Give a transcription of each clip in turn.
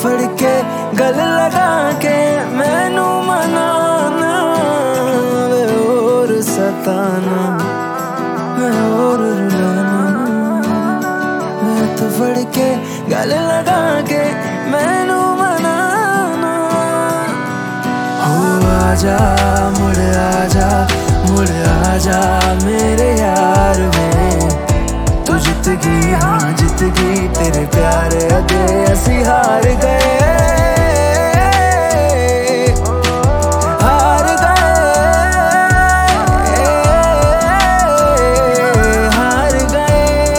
फड़ के गल लगा के मैनू मनाना वे और सताना मैं और रुलाना मैं तो फड़ के गल लगा के मैनू मनाना हो आजा मुड़ आजा मुड़ आजा मेरे यार वे तू जित गई हाँ जित गई तेरे प्यार अगे असी हार गए हार गए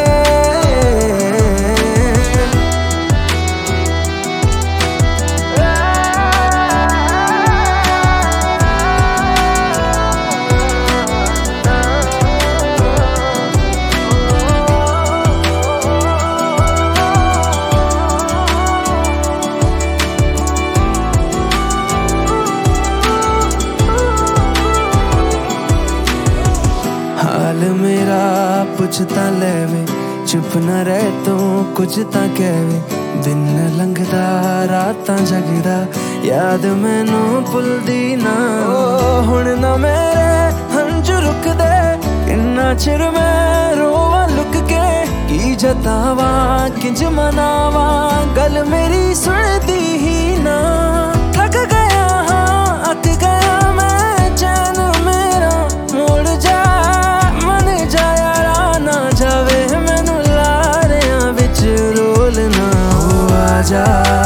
हाल मेरा पुछता लेवे चुप न रह तू कुछ ता कहवे दिन लंघदा रातां जगदा याद मैनू भुलदी ना हुण ना मेरे हंझू रुकदे इन्ना चिर मैं रोवां लुक के की जतावा किंज मनावा गल मेरी सुनदी ही ना थक गया हाँ अक गया मैं चैन मेरा मोड़ जा जा